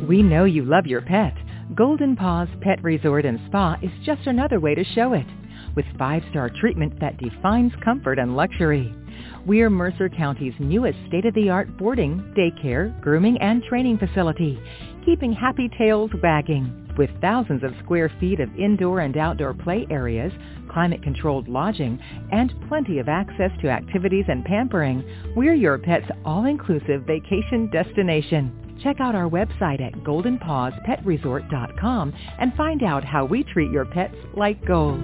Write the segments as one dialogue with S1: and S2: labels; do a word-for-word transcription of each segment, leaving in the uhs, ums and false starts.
S1: We know you love your pet. Golden Paws Pet Resort and Spa is just another way to show it, with five-star treatment that defines comfort and luxury. We're Mercer County's newest state-of-the-art boarding, daycare, grooming, and training facility, keeping happy tails wagging. With thousands of square feet of indoor and outdoor play areas, climate-controlled lodging, and plenty of access to activities and pampering, we're your pet's all-inclusive vacation destination. Check out our website at golden paws pet resort dot com and find out how we treat your pets like gold.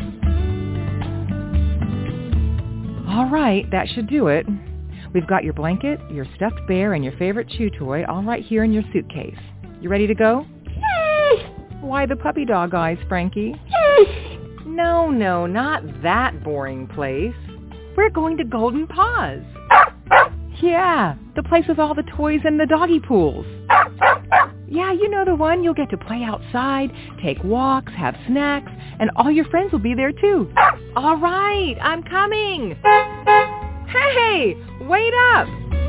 S1: All right, that should do it. We've got your blanket, your stuffed bear, and your favorite chew toy all right here in your suitcase. You ready to go? Why the puppy dog eyes, Frankie? No, no, not that boring place. We're going to Golden Paws. Yeah, the place with all the toys and the doggy pools. Yeah, you know the one. You'll get to play outside, take walks, have snacks, and all your friends will be there too. All right, I'm coming. Hey, wait up.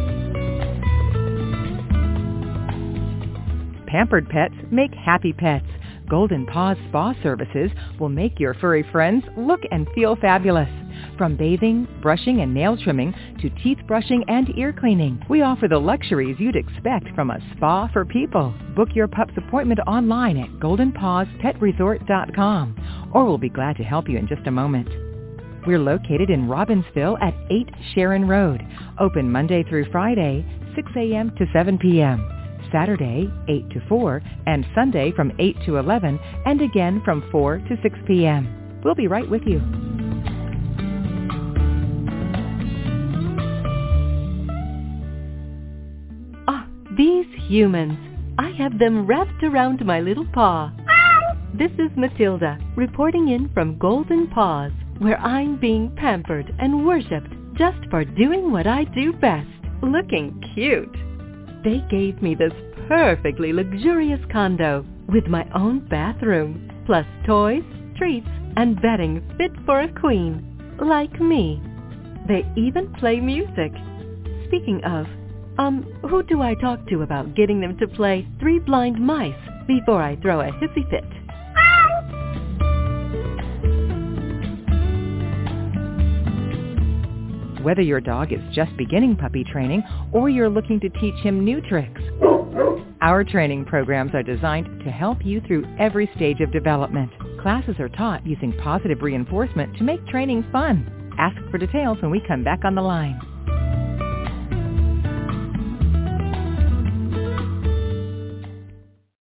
S1: Pampered pets make happy pets. Golden Paws Spa Services will make your furry friends look and feel fabulous. From bathing, brushing, and nail trimming to teeth brushing and ear cleaning, we offer the luxuries you'd expect from a spa for people. Book your pup's appointment online at golden paws pet resort dot com, or we'll be glad to help you in just a moment. We're located in Robbinsville at eight Sharon Road, open Monday through Friday, six a.m. to seven p.m., Saturday, eight to four, and Sunday from eight to eleven, and again from four to six p.m. We'll be right with you.
S2: Ah, these humans. I have them wrapped around my little paw. This is Matilda, reporting in from Golden Paws, where I'm being pampered and worshipped just for doing what I do best, looking cute. They gave me this perfectly luxurious condo with my own bathroom, plus toys, treats, and bedding fit for a queen, like me. They even play music. Speaking of, um, who do I talk to about getting them to play Three Blind Mice before I throw a hissy fit?
S1: Whether your dog is just beginning puppy training or you're looking to teach him new tricks, our training programs are designed to help you through every stage of development. Classes are taught using positive reinforcement to make training fun. Ask for details when we come back on the line.